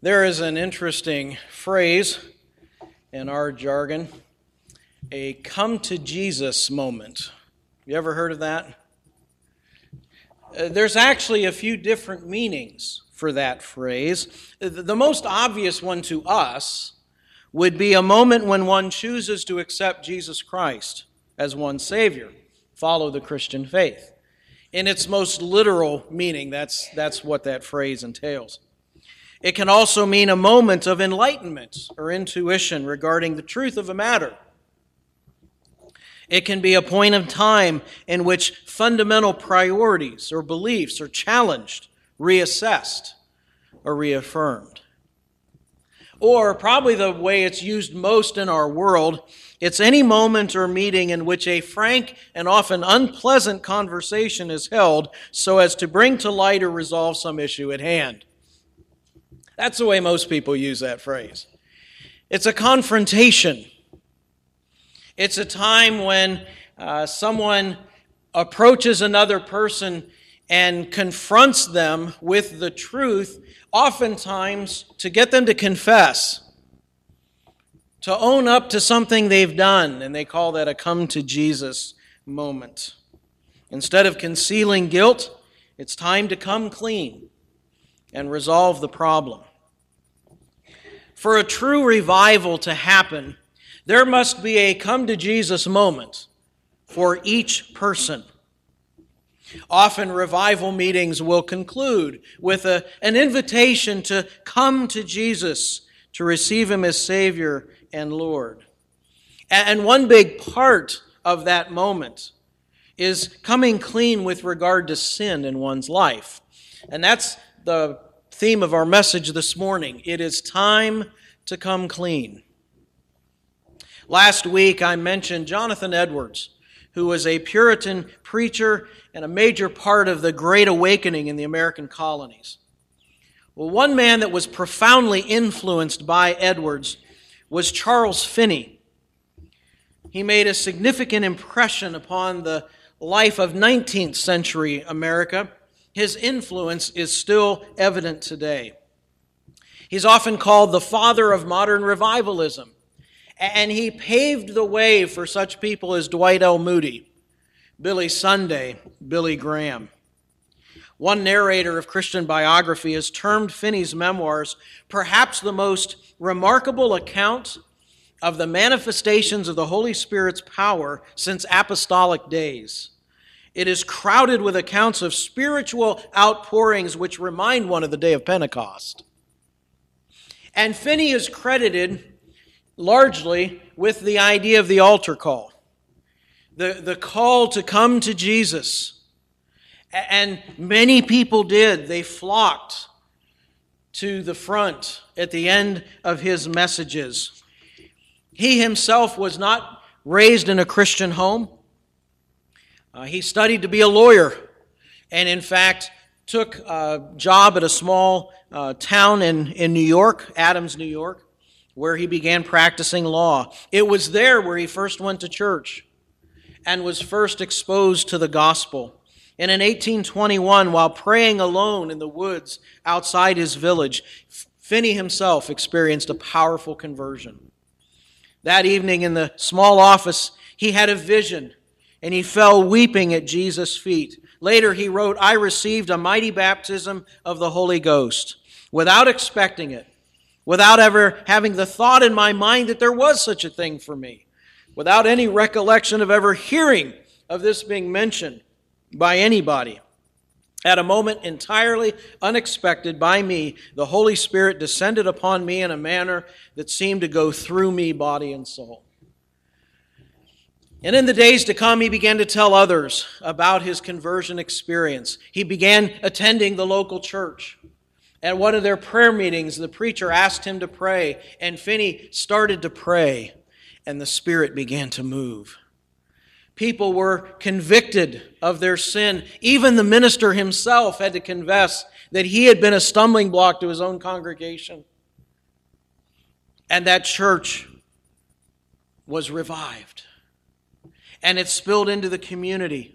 There is an interesting phrase in our jargon, a come to Jesus moment. You ever heard of that? There's actually a few different meanings for that phrase. The most obvious one to us would be a moment when one chooses to accept Jesus Christ as one's Savior, follow the Christian faith. In its most literal meaning, that's what that phrase entails. It can also mean a moment of enlightenment or intuition regarding the truth of a matter. It can be a point of time in which fundamental priorities or beliefs are challenged, reassessed, or reaffirmed. Or, probably the way it's used most in our world, it's any moment or meeting in which a frank and often unpleasant conversation is held so as to bring to light or resolve some issue at hand. That's the way most people use that phrase. It's a confrontation. It's a time when someone approaches another person and confronts them with the truth, oftentimes to get them to confess, to own up to something they've done, and they call that a come to Jesus moment. Instead of concealing guilt, it's time to come clean and resolve the problem. For a true revival to happen, there must be a come to Jesus moment for each person. Often revival meetings will conclude with an invitation to come to Jesus, to receive Him as Savior and Lord. And one big part of that moment is coming clean with regard to sin in one's life. And that's the theme of our message this morning. It is time to come clean. Last week I mentioned Jonathan Edwards, who was a Puritan preacher and a major part of the Great Awakening in the American colonies. Well, one man that was profoundly influenced by Edwards was Charles Finney. He made a significant impression upon the life of 19th century America. His influence is still evident today. He's often called the father of modern revivalism, and he paved the way for such people as Dwight L. Moody, Billy Sunday, Billy Graham. One narrator of Christian biography has termed Finney's memoirs perhaps the most remarkable account of the manifestations of the Holy Spirit's power since apostolic days. It is crowded with accounts of spiritual outpourings which remind one of the day of Pentecost. And Finney is credited largely with the idea of the altar call, the call to come to Jesus. And many people did. They flocked to the front at the end of his messages. He himself was not raised in a Christian home. He studied to be a lawyer, and in fact took a job at a small town in New York, Adams, New York, where he began practicing law. It was there where he first went to church and was first exposed to the gospel. And in 1821, while praying alone in the woods outside his village, Finney himself experienced a powerful conversion. That evening in the small office, he had a vision, and he fell weeping at Jesus' feet. Later he wrote, "I received a mighty baptism of the Holy Ghost without expecting it, without ever having the thought in my mind that there was such a thing for me, without any recollection of ever hearing of this being mentioned by anybody. At a moment entirely unexpected by me, the Holy Spirit descended upon me in a manner that seemed to go through me, body and soul." And in the days to come, he began to tell others about his conversion experience. He began attending the local church. At one of their prayer meetings, the preacher asked him to pray, and Finney started to pray, and the Spirit began to move. People were convicted of their sin. Even the minister himself had to confess that he had been a stumbling block to his own congregation. And that church was revived. And it spilled into the community.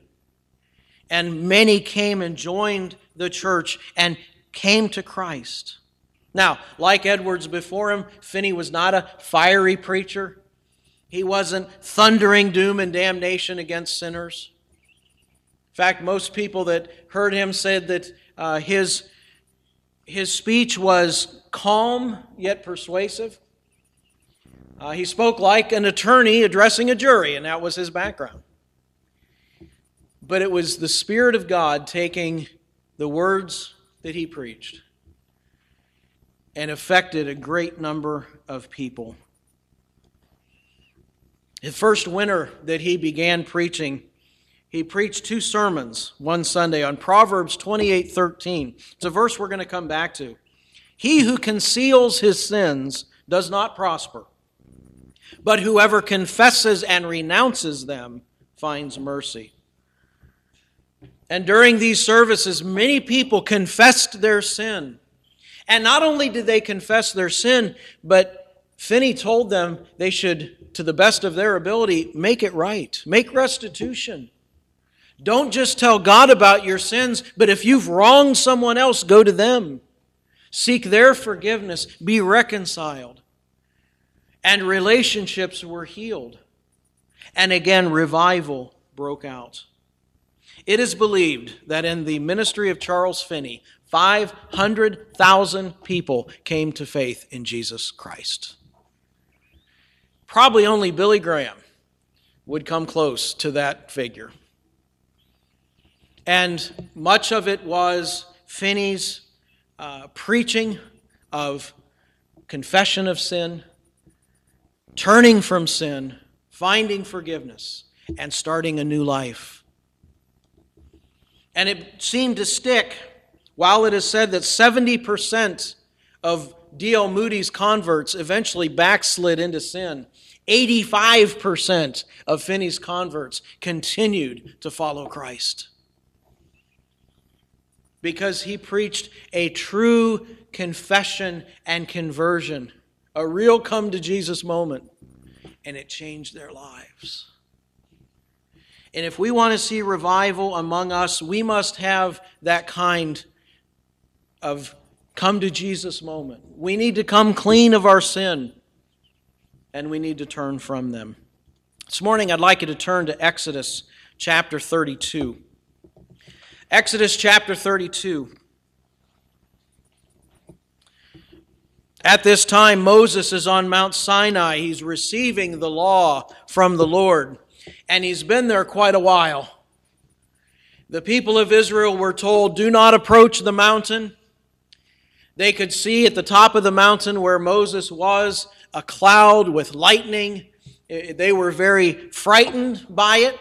And many came and joined the church and came to Christ. Now, like Edwards before him, Finney was not a fiery preacher. He wasn't thundering doom and damnation against sinners. In fact, most people that heard him said that his speech was calm yet persuasive. He spoke like an attorney addressing a jury, and that was his background. But it was the Spirit of God taking the words that he preached and affected a great number of people. The first winter that he began preaching, he preached 2 sermons one Sunday on Proverbs 28:13. It's a verse we're going to come back to. He who conceals his sins does not prosper, but whoever confesses and renounces them finds mercy. And during these services, many people confessed their sin. And not only did they confess their sin, but Finney told them they should, to the best of their ability, make it right. Make restitution. Don't just tell God about your sins, but if you've wronged someone else, go to them. Seek their forgiveness. Be reconciled. And relationships were healed. And again, revival broke out. It is believed that in the ministry of Charles Finney, 500,000 people came to faith in Jesus Christ. Probably only Billy Graham would come close to that figure. And much of it was Finney's preaching of confession of sin, turning from sin, finding forgiveness, and starting a new life. And it seemed to stick. While it is said that 70% of D.L. Moody's converts eventually backslid into sin, 85% of Finney's converts continued to follow Christ. Because he preached a true confession and conversion, a real come to Jesus moment, and it changed their lives. And if we want to see revival among us, we must have that kind of come to Jesus moment. We need to come clean of our sin, and we need to turn from them. This morning I'd like you to turn to Exodus chapter 32. Exodus chapter 32. At this time, Moses is on Mount Sinai. He's receiving the law from the Lord, and he's been there quite a while. The people of Israel were told, do not approach the mountain. They could see at the top of the mountain where Moses was a cloud with lightning. They were very frightened by it.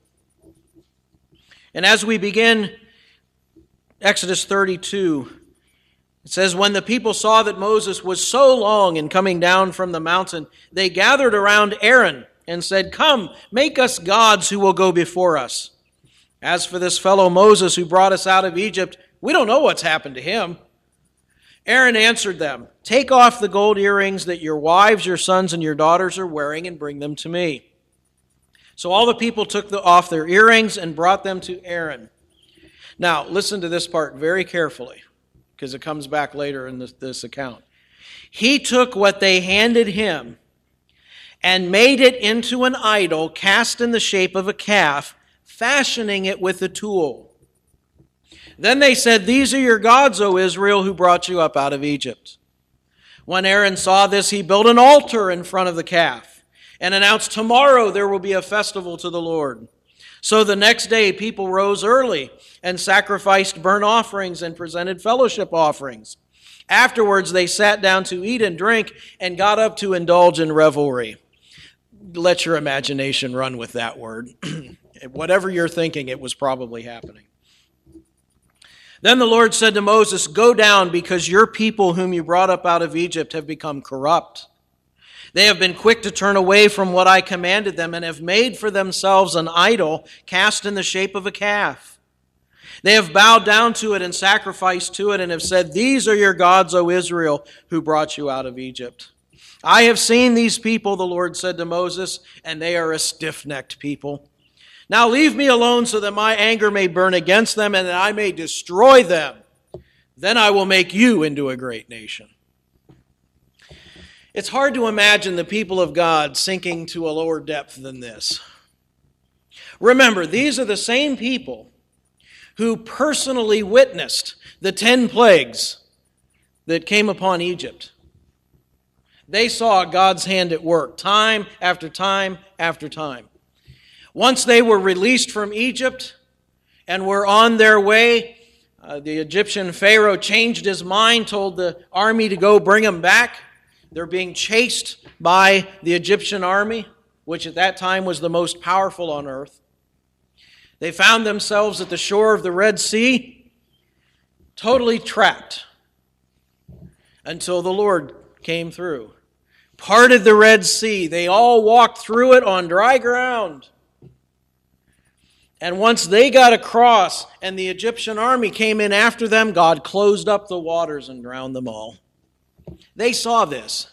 And as we begin Exodus 32, it says, when the people saw that Moses was so long in coming down from the mountain, they gathered around Aaron and said, come, make us gods who will go before us. As for this fellow Moses who brought us out of Egypt, we don't know what's happened to him. Aaron answered them, take off the gold earrings that your wives, your sons, and your daughters are wearing and bring them to me. So all the people took off their earrings and brought them to Aaron. Now, listen to this part very carefully, because it comes back later in this account. He took what they handed him and made it into an idol cast in the shape of a calf, fashioning it with a tool. Then they said, these are your gods, O Israel, who brought you up out of Egypt. When Aaron saw this, he built an altar in front of the calf and announced, tomorrow there will be a festival to the Lord. So the next day people rose early and sacrificed burnt offerings and presented fellowship offerings. Afterwards they sat down to eat and drink and got up to indulge in revelry. Let your imagination run with that word. Whatever you're thinking, it was probably happening. Then the Lord said to Moses, go down, because your people whom you brought up out of Egypt have become corrupt. They have been quick to turn away from what I commanded them and have made for themselves an idol cast in the shape of a calf. They have bowed down to it and sacrificed to it and have said, these are your gods, O Israel, who brought you out of Egypt. I have seen these people, the Lord said to Moses, and they are a stiff-necked people. Now leave me alone so that my anger may burn against them and that I may destroy them. Then I will make you into a great nation. It's hard to imagine the people of God sinking to a lower depth than this. Remember, these are the same people who personally witnessed the 10 plagues that came upon Egypt. They saw God's hand at work time after time after time. Once they were released from Egypt and were on their way, the Egyptian Pharaoh changed his mind, told the army to go bring them back. They're being chased by the Egyptian army, which at that time was the most powerful on earth. They found themselves at the shore of the Red Sea, totally trapped, until the Lord came through. Parted the Red Sea. They all walked through it on dry ground. And once they got across and the Egyptian army came in after them, God closed up the waters and drowned them all. They saw this.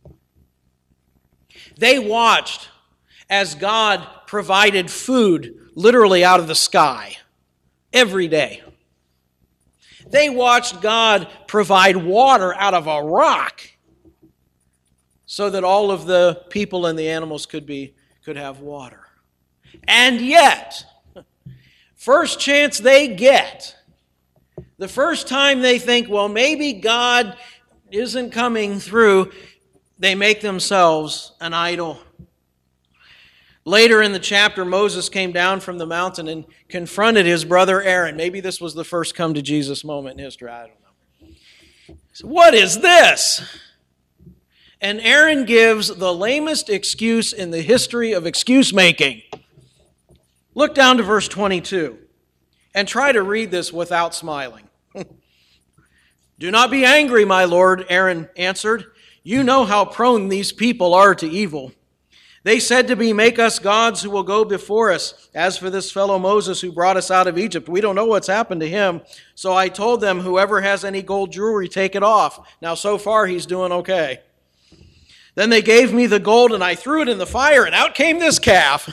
They watched as God provided food literally out of the sky every day. They watched God provide water out of a rock so that all of the people and the animals could have water. And yet, first chance they get, the first time they think, well, maybe God isn't coming through, they make themselves an idol. Later in the chapter, Moses came down from the mountain and confronted his brother Aaron. Maybe this was the first come to Jesus moment in history. I don't know. So, what is this? And Aaron gives the lamest excuse in the history of excuse making. Look down to verse 22 and try to read this without smiling. Do not be angry, my lord, Aaron answered. You know how prone these people are to evil. They said to me, make us gods who will go before us. As for this fellow Moses who brought us out of Egypt, we don't know what's happened to him. So I told them, whoever has any gold jewelry, take it off. Now so far he's doing okay. Then they gave me the gold and I threw it in the fire and out came this calf.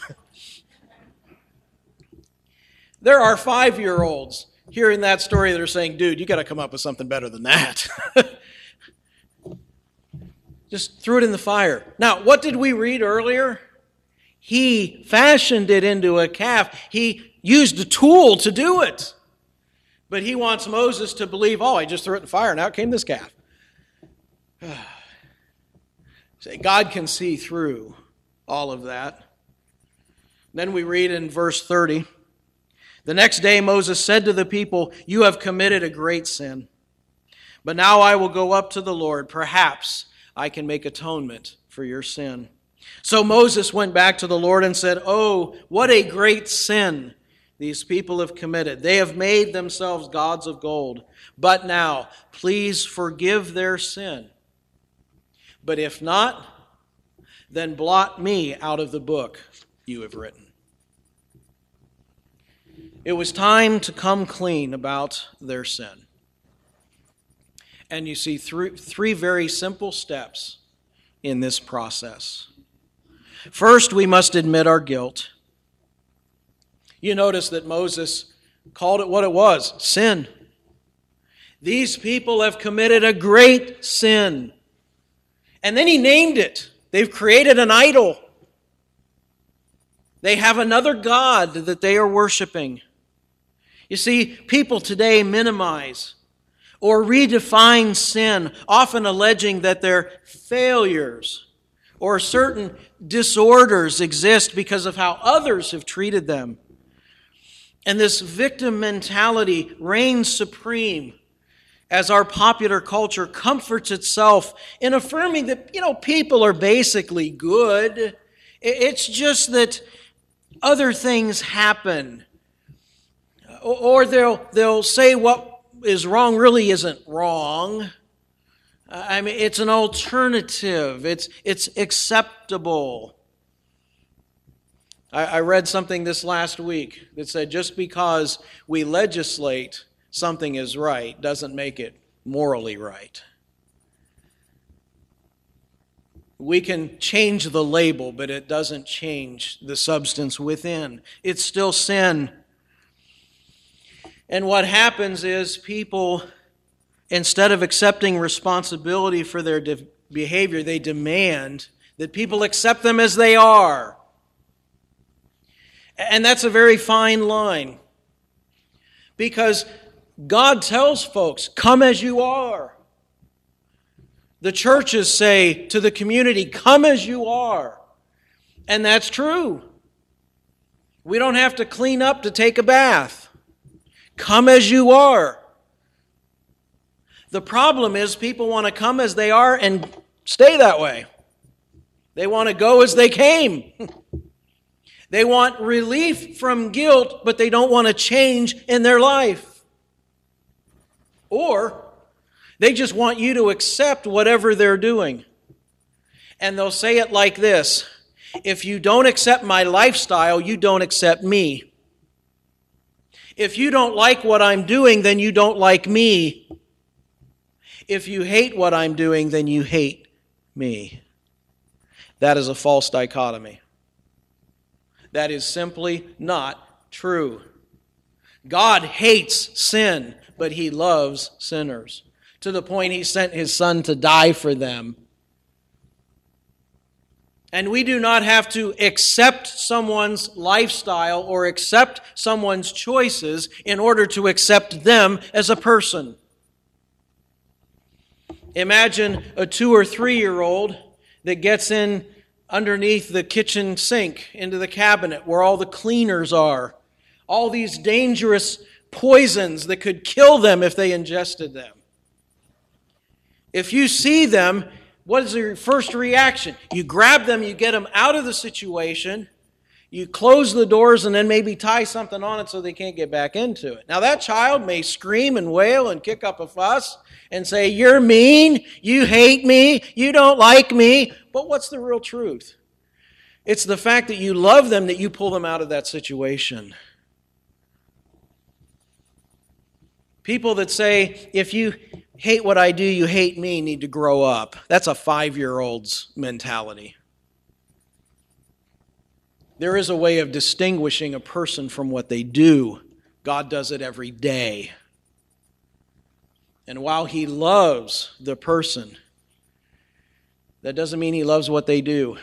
There are 5-year-olds hearing that story that are saying, dude, you got to come up with something better than that. Just threw it in the fire. Now, what did we read earlier? He fashioned it into a calf. He used a tool to do it. But he wants Moses to believe, I just threw it in the fire and out came this calf. God can see through all of that. Then we read in verse 30, the next day Moses said to the people, you have committed a great sin. But now I will go up to the Lord. Perhaps I can make atonement for your sin. So Moses went back to the Lord and said, oh, what a great sin these people have committed. They have made themselves gods of gold. But now, please forgive their sin. But if not, then blot me out of the book you have written. It was time to come clean about their sin. And you see three very simple steps in this process. First, we must admit our guilt. You notice that Moses called it what it was, sin. These people have committed a great sin. And then he named it. They've created an idol. They have another god that they are worshiping. You see, people today minimize or redefine sin, often alleging that their failures or certain disorders exist because of how others have treated them. And this victim mentality reigns supreme as our popular culture comforts itself in affirming that, people are basically good. It's just that other things happen. Or they'll say what is wrong really isn't wrong. It's an alternative. It's acceptable. I read something this last week that said just because we legislate something is right doesn't make it morally right. We can change the label, but it doesn't change the substance within. It's still sin. And what happens is people Instead of accepting responsibility for their behavior, they demand that people accept them as they are. And that's a very fine line. Because God tells folks, come as you are. The churches say to the community, come as you are. And that's true. We don't have to clean up to take a bath. Come as you are. The problem is people want to come as they are and stay that way. They want to go as they came. They want relief from guilt, but they don't want to change in their life. Or they just want you to accept whatever they're doing. And they'll say it like this: if you don't accept my lifestyle, you don't accept me. If you don't like what I'm doing, then you don't like me. If you hate what I'm doing, then you hate me. That is a false dichotomy. That is simply not true. God hates sin, but He loves sinners, to the point He sent His Son to die for them. And we do not have to accept someone's lifestyle or accept someone's choices in order to accept them as a person. Imagine a 2 or 3-year-old that gets in underneath the kitchen sink into the cabinet where all the cleaners are. All these dangerous poisons that could kill them if they ingested them. If you see them, what is your first reaction? You grab them, you get them out of the situation, you close the doors, and then maybe tie something on it so they can't get back into it. Now that child may scream and wail and kick up a fuss and say, you're mean, you hate me, you don't like me. But what's the real truth? It's the fact that you love them, that you pull them out of that situation. People that say, if you hate what I do, you hate me, need to grow up. That's a 5-year-old's mentality. There is a way of distinguishing a person from what they do. God does it every day. And while He loves the person, that doesn't mean He loves what they do.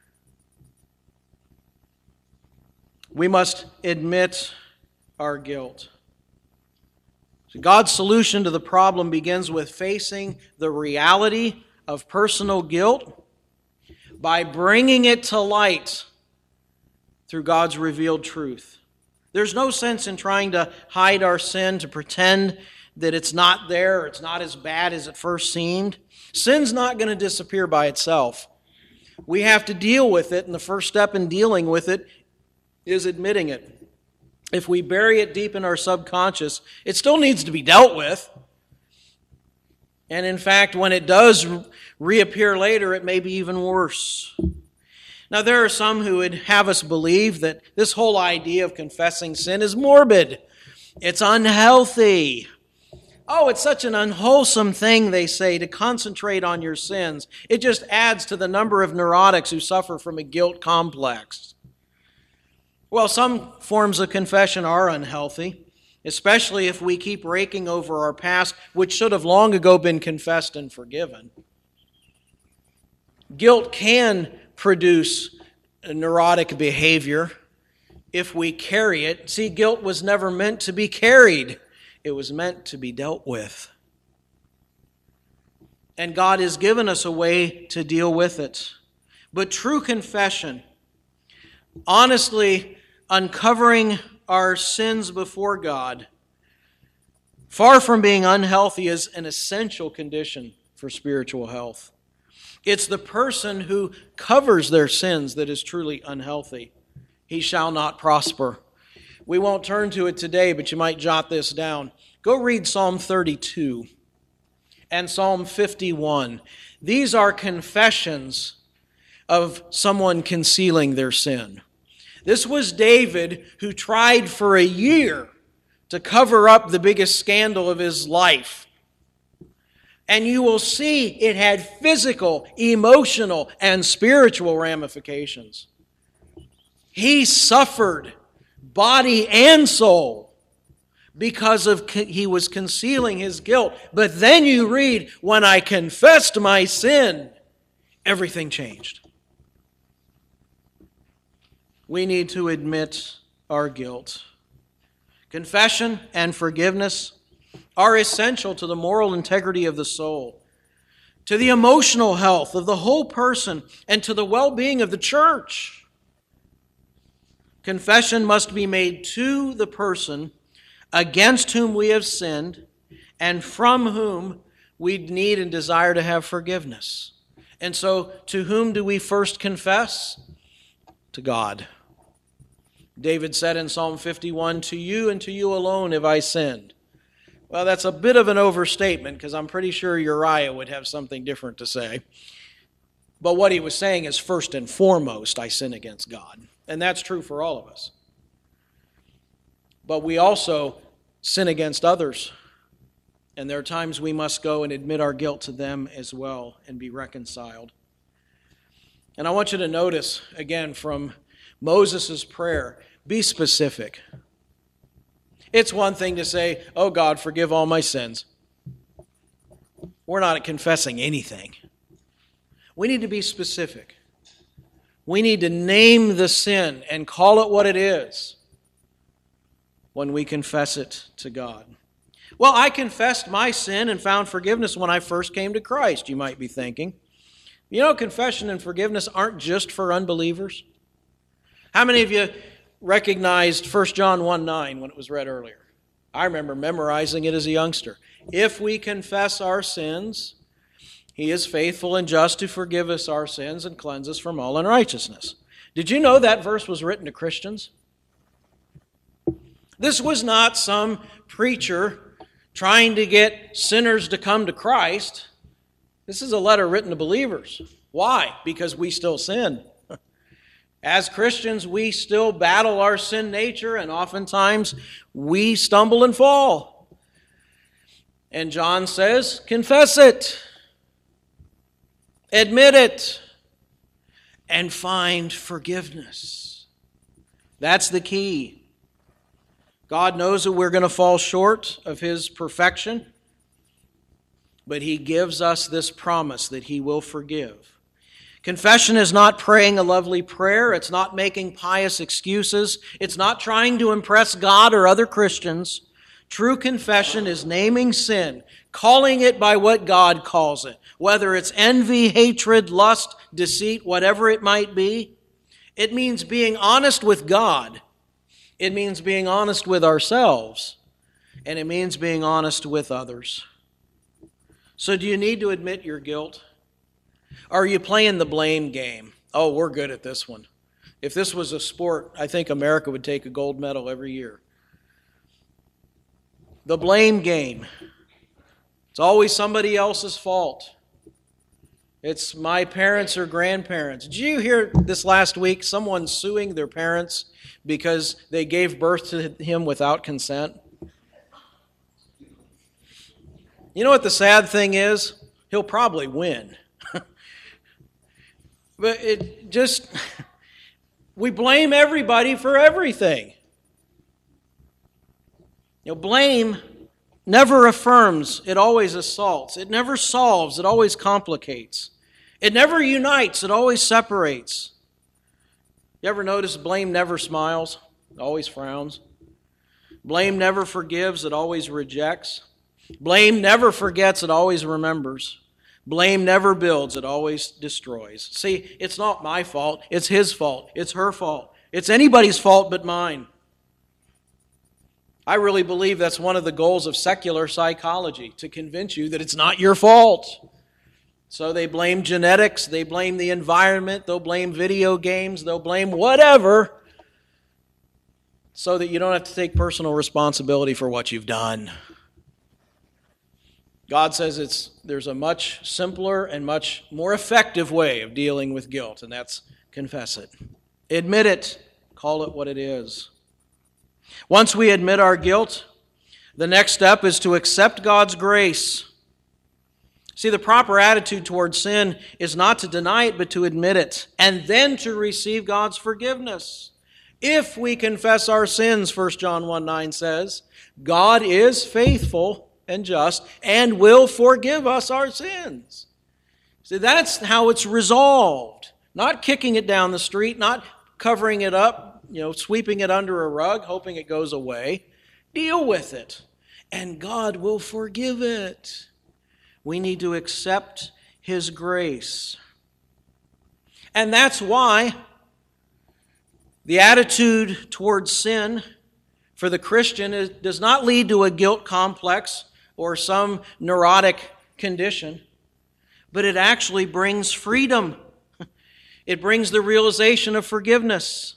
We must admit our guilt. So God's solution to the problem begins with facing the reality of personal guilt by bringing it to light through God's revealed truth. There's no sense in trying to hide our sin, to pretend that it's not there, or it's not as bad as it first seemed. Sin's not going to disappear by itself. We have to deal with it, and the first step in dealing with it is admitting it. If we bury it deep in our subconscious, it still needs to be dealt with. And in fact, when it does reappear later, it may be even worse. Now, there are some who would have us believe that this whole idea of confessing sin is morbid. It's unhealthy. Oh, it's such an unwholesome thing, they say, to concentrate on your sins. It just adds to the number of neurotics who suffer from a guilt complex. Well, some forms of confession are unhealthy, especially if we keep raking over our past, which should have long ago been confessed and forgiven. Guilt can produce a neurotic behavior if we carry it. See, guilt was never meant to be carried. It was meant to be dealt with. And God has given us a way to deal with it. But true confession, honestly uncovering our sins before God, far from being unhealthy, is an essential condition for spiritual health. It's the person who covers their sins that is truly unhealthy. He shall not prosper. We won't turn to it today, but you might jot this down. Go read Psalm 32 and Psalm 51. These are confessions of someone concealing their sin. This was David, who tried for a year to cover up the biggest scandal of his life. And you will see it had physical, emotional, and spiritual ramifications. He suffered, body and soul, because he was concealing his guilt. But then you read, when I confessed my sin, everything changed. We need to admit our guilt. Confession and forgiveness are essential to the moral integrity of the soul, to the emotional health of the whole person, and to the well-being of the church. Confession must be made to the person against whom we have sinned and from whom we need and desire to have forgiveness. And so, to whom do we first confess? To God. David said in Psalm 51, "To you and to you alone have I sinned." Well, that's a bit of an overstatement because I'm pretty sure Uriah would have something different to say. But what he was saying is, first and foremost, I sin against God. And that's true for all of us. But we also sin against others. And there are times we must go and admit our guilt to them as well and be reconciled. And I want you to notice, again, from Moses' prayer, be specific. It's one thing to say, "Oh God, forgive all my sins." We're not confessing anything. We need to be specific. We need to name the sin and call it what it is when we confess it to God. Well, I confessed my sin and found forgiveness when I first came to Christ, you might be thinking. You know, confession and forgiveness aren't just for unbelievers. How many of you recognized 1 John 1:9 when it was read earlier? I remember memorizing it as a youngster. If we confess our sins, He is faithful and just to forgive us our sins and cleanse us from all unrighteousness. Did you know that verse was written to Christians? This was not some preacher trying to get sinners to come to Christ. This is a letter written to believers. Why? Because we still sin. As Christians, we still battle our sin nature, and oftentimes we stumble and fall. And John says, confess it, admit it, and find forgiveness. That's the key. God knows that we're going to fall short of His perfection, but He gives us this promise that He will forgive. Confession is not praying a lovely prayer. It's not making pious excuses. It's not trying to impress God or other Christians. True confession is naming sin, calling it by what God calls it, whether it's envy, hatred, lust, deceit, whatever it might be. It means being honest with God. It means being honest with ourselves. And it means being honest with others. So do you need to admit your guilt? Are you playing the blame game? Oh, we're good at this one. If this was a sport, I think America would take a gold medal every year. The blame game. It's always somebody else's fault. It's my parents or grandparents. Did you hear this last week? Someone suing their parents because they gave birth to him without consent. You know what the sad thing is? He'll probably win. But we blame everybody for everything. You know, blame never affirms, it always assaults. It never solves, it always complicates. It never unites, it always separates. You ever notice blame never smiles, it always frowns? Blame never forgives, it always rejects. Blame never forgets, it always remembers. Blame never builds, it always destroys. See, it's not my fault, it's his fault, it's her fault. It's anybody's fault but mine. I really believe that's one of the goals of secular psychology, to convince you that it's not your fault. So they blame genetics, they blame the environment, they'll blame video games, they'll blame whatever, so that you don't have to take personal responsibility for what you've done. God says there's a much simpler and much more effective way of dealing with guilt, and that's confess it. Admit it. Call it what it is. Once we admit our guilt, the next step is to accept God's grace. See, the proper attitude towards sin is not to deny it, but to admit it, and then to receive God's forgiveness. If we confess our sins, 1 John 1:9 says, God is faithful and just and will forgive us our sins. See, that's how it's resolved. Not kicking it down the street, not covering it up, sweeping it under a rug, hoping it goes away. Deal with it, and God will forgive it. We need to accept His grace. And that's why the attitude towards sin for the Christian does not lead to a guilt complex or some neurotic condition, but it actually brings freedom. It brings the realization of forgiveness.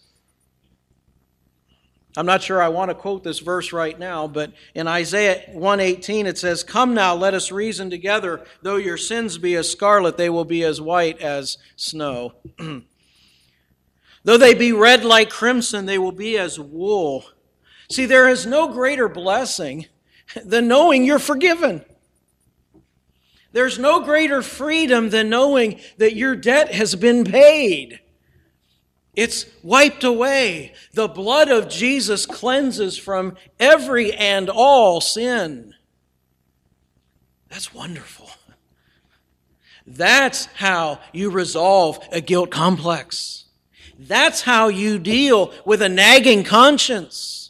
I'm not sure I want to quote this verse right now, but in Isaiah 1:18 it says, "Come now, let us reason together. Though your sins be as scarlet, they will be as white as snow. Though they be red like crimson, they will be as wool." See, there is no greater blessing than knowing you're forgiven. There's no greater freedom than knowing that your debt has been paid. It's wiped away. The blood of Jesus cleanses from every and all sin. That's wonderful. That's how you resolve a guilt complex. That's how you deal with a nagging conscience.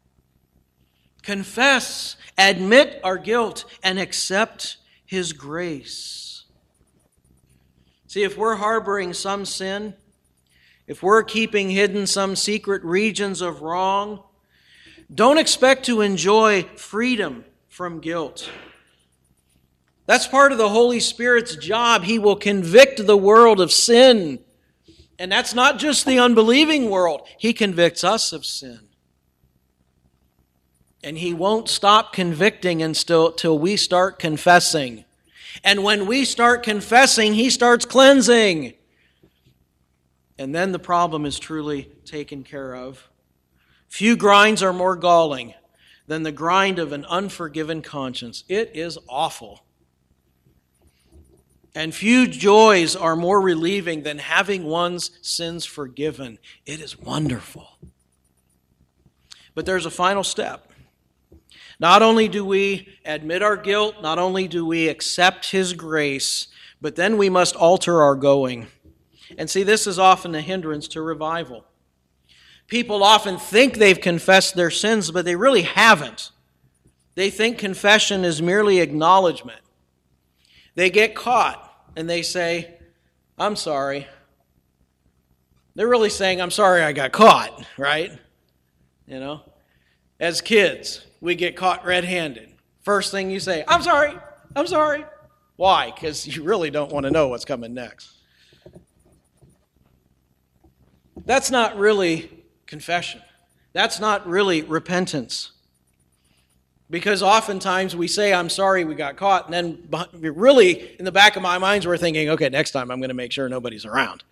Confess, admit our guilt, and accept His grace. See, if we're harboring some sin, if we're keeping hidden some secret regions of wrong, don't expect to enjoy freedom from guilt. That's part of the Holy Spirit's job. He will convict the world of sin. And that's not just the unbelieving world. He convicts us of sin. And He won't stop convicting until we start confessing. And when we start confessing, He starts cleansing. And then the problem is truly taken care of. Few grinds are more galling than the grind of an unforgiven conscience. It is awful. And few joys are more relieving than having one's sins forgiven. It is wonderful. But there's a final step. Not only do we admit our guilt, not only do we accept His grace, but then we must alter our going. And see, this is often a hindrance to revival. People often think they've confessed their sins, but they really haven't. They think confession is merely acknowledgement. They get caught and they say, "I'm sorry." They're really saying, "I'm sorry I got caught," right? As kids, we get caught red-handed. First thing you say, "I'm sorry, I'm sorry." Why? Because you really don't want to know what's coming next. That's not really confession. That's not really repentance. Because oftentimes we say, "I'm sorry we got caught," and then really in the back of my minds we're thinking, "Okay, next time I'm going to make sure nobody's around."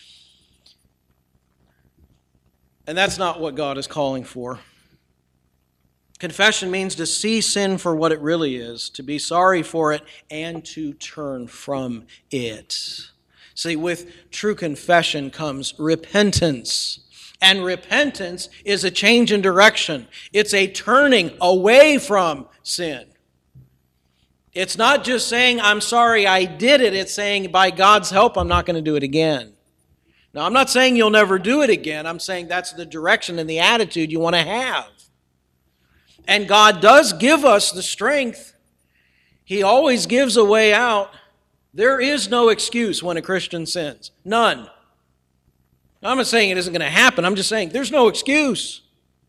And that's not what God is calling for. Confession means to see sin for what it really is, to be sorry for it, and to turn from it. See, with true confession comes repentance. And repentance is a change in direction. It's a turning away from sin. It's not just saying, "I'm sorry I did it." It's saying, by God's help, I'm not going to do it again. Now, I'm not saying you'll never do it again. I'm saying that's the direction and the attitude you want to have. And God does give us the strength. He always gives a way out. There is no excuse when a Christian sins. None. I'm not saying it isn't going to happen. I'm just saying there's no excuse.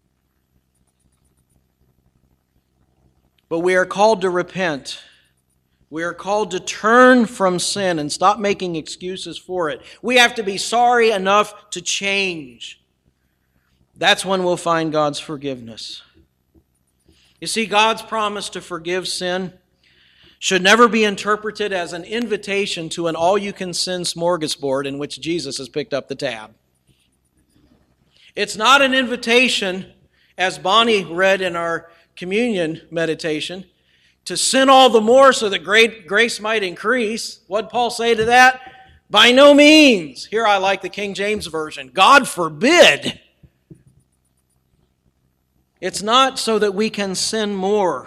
But we are called to repent. We are called to turn from sin and stop making excuses for it. We have to be sorry enough to change. That's when we'll find God's forgiveness. You see, God's promise to forgive sin should never be interpreted as an invitation to an all-you-can-sin smorgasbord in which Jesus has picked up the tab. It's not an invitation, as Bonnie read in our communion meditation, to sin all the more so that great grace might increase. What'd Paul say to that? By no means. Here I like the King James Version. God forbid. It's not so that we can sin more.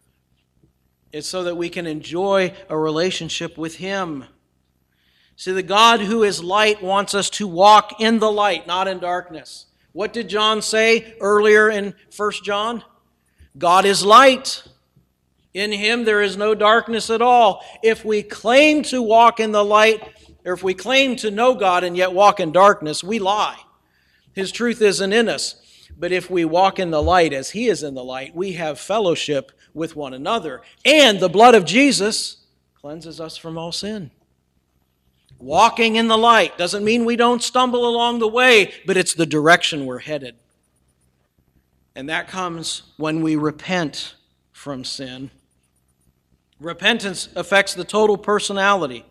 It's so that we can enjoy a relationship with Him. See, the God who is light wants us to walk in the light, not in darkness. What did John say earlier in 1 John? God is light. In Him there is no darkness at all. If we claim to walk in the light, or if we claim to know God and yet walk in darkness, we lie. His truth isn't in us. But if we walk in the light as He is in the light, we have fellowship with one another. And the blood of Jesus cleanses us from all sin. Walking in the light doesn't mean we don't stumble along the way, but it's the direction we're headed. And that comes when we repent from sin. Repentance affects the total personality.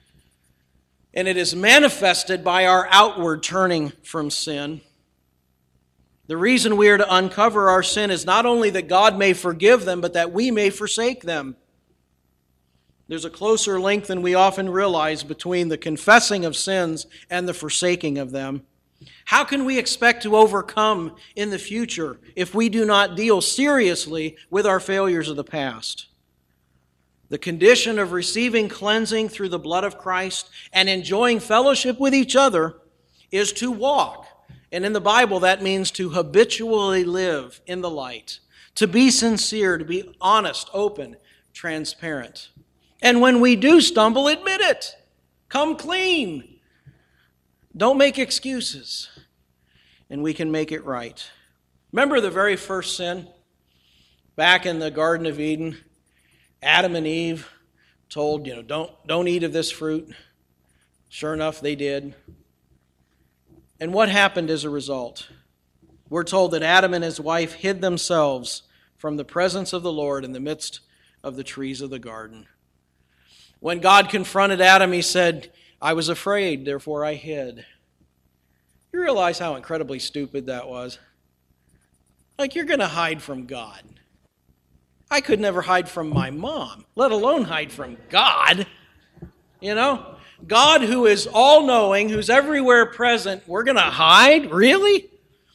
And it is manifested by our outward turning from sin. The reason we are to uncover our sin is not only that God may forgive them, but that we may forsake them. There's a closer link than we often realize between the confessing of sins and the forsaking of them. How can we expect to overcome in the future if we do not deal seriously with our failures of the past? The condition of receiving cleansing through the blood of Christ and enjoying fellowship with each other is to walk. And in the Bible, that means to habitually live in the light, to be sincere, to be honest, open, transparent. And when we do stumble, admit it. Come clean. Don't make excuses. And we can make it right. Remember the very first sin? Back in the Garden of Eden, Adam and Eve told, don't eat of this fruit. Sure enough, they did. And what happened as a result? We're told that Adam and his wife hid themselves from the presence of the Lord in the midst of the trees of the garden. When God confronted Adam, He said, I was afraid, therefore I hid. You realize how incredibly stupid that was? Like, you're going to hide from God. I could never hide from my mom, let alone hide from God. God who is all-knowing, who's everywhere present, we're going to hide? Really?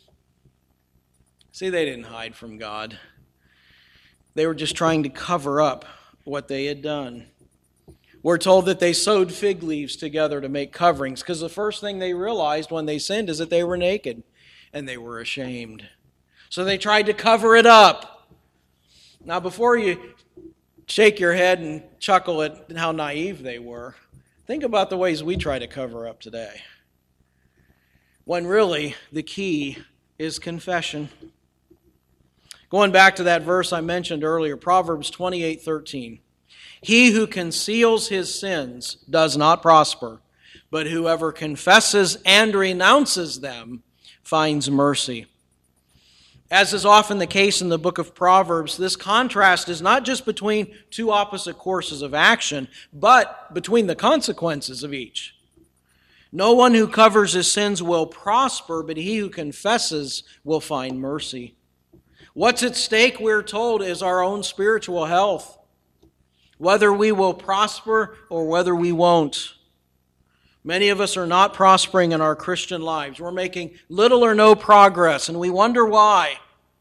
See, they didn't hide from God. They were just trying to cover up what they had done. We're told that they sewed fig leaves together to make coverings because the first thing they realized when they sinned is that they were naked and they were ashamed. So they tried to cover it up. Now, before you shake your head and chuckle at how naive they were, think about the ways we try to cover up today. When really the key is confession. Going back to that verse I mentioned earlier, Proverbs 28:13. He who conceals his sins does not prosper, but whoever confesses and renounces them finds mercy. As is often the case in the book of Proverbs, this contrast is not just between two opposite courses of action, but between the consequences of each. No one who covers his sins will prosper, but he who confesses will find mercy. What's at stake, we're told, is our own spiritual health. Whether we will prosper or whether we won't. Many of us are not prospering in our Christian lives. We're making little or no progress, and we wonder why.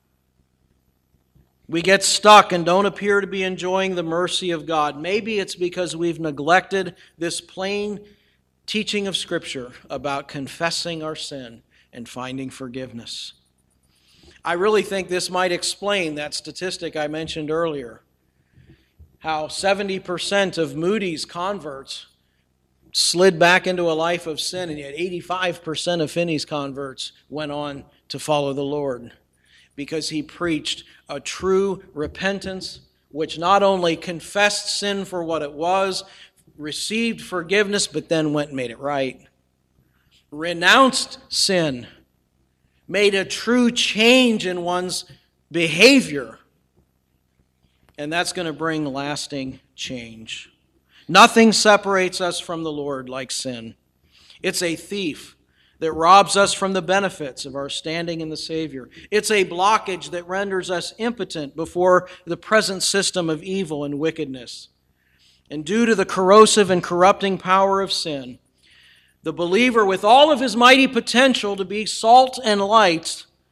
We get stuck and don't appear to be enjoying the mercy of God. Maybe it's because we've neglected this plain teaching of Scripture about confessing our sin and finding forgiveness. I really think this might explain that statistic I mentioned earlier. How 70% of Moody's converts slid back into a life of sin, and yet 85% of Finney's converts went on to follow the Lord because he preached a true repentance, which not only confessed sin for what it was, received forgiveness, but then went and made it right. Renounced sin, made a true change in one's behavior. And that's going to bring lasting change. Nothing separates us from the Lord like sin. It's a thief that robs us from the benefits of our standing in the Savior. It's a blockage that renders us impotent before the present system of evil and wickedness. And due to the corrosive and corrupting power of sin, the believer, with all of his mighty potential to be salt and light,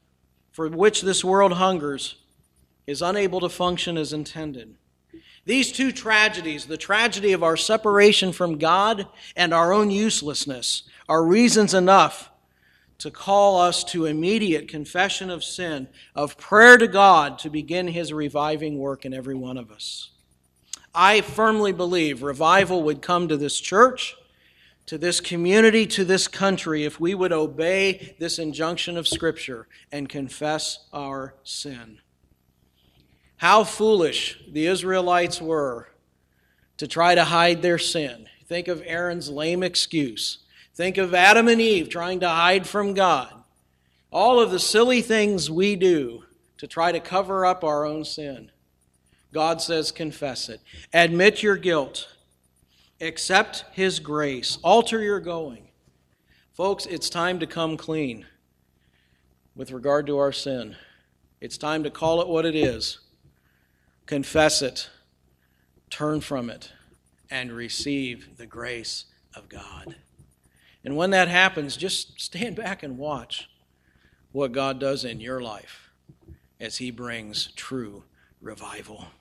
for which this world hungers is unable to function as intended. These two tragedies, the tragedy of our separation from God and our own uselessness, are reasons enough to call us to immediate confession of sin, of prayer to God to begin His reviving work in every one of us. I firmly believe revival would come to this church, to this community, to this country, if we would obey this injunction of Scripture and confess our sin. How foolish the Israelites were to try to hide their sin. Think of Aaron's lame excuse. Think of Adam and Eve trying to hide from God. All of the silly things we do to try to cover up our own sin. God says, confess it. Admit your guilt. Accept His grace. Alter your going. Folks, it's time to come clean with regard to our sin. It's time to call it what it is. Confess it, turn from it, and receive the grace of God. And when that happens, just stand back and watch what God does in your life as He brings true revival.